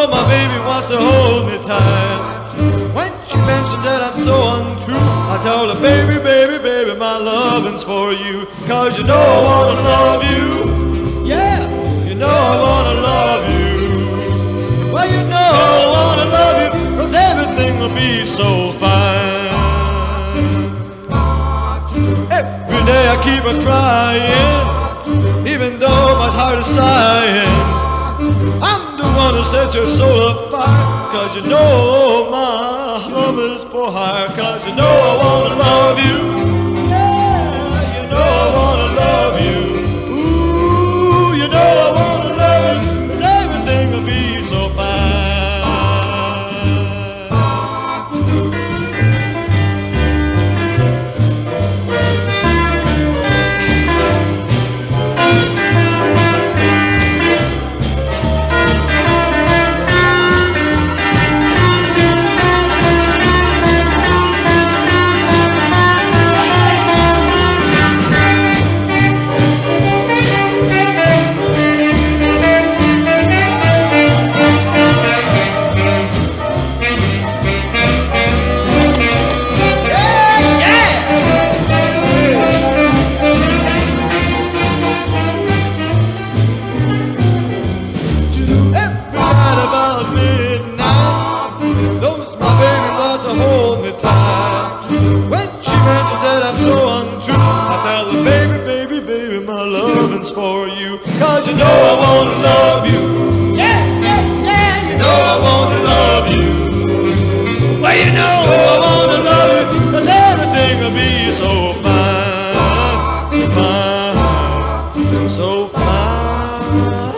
my baby wants to hold me tight. When she mentioned that I'm so untrue, I told her, baby, baby, baby, my loving's for you. 'Cause you know I wanna love you. Yeah, you know I wanna love you. Well, you know I wanna love you, 'cause everything will be so fine. Every day I keep on trying, even though my heart is sighing. I'm the one who set your soul afire, 'cause you know my love is for hire. 'Cause you know I wanna love you. Yeah, you know I wanna love you. Ooh, you know I wanna love you, 'cause everything will be so fine. My loving's for you, 'cause you know I wanna love you. Yeah, yeah, yeah, you know I wanna love you. Well, you know I wanna love you, 'cause everything will be so fine, so fine, so fine.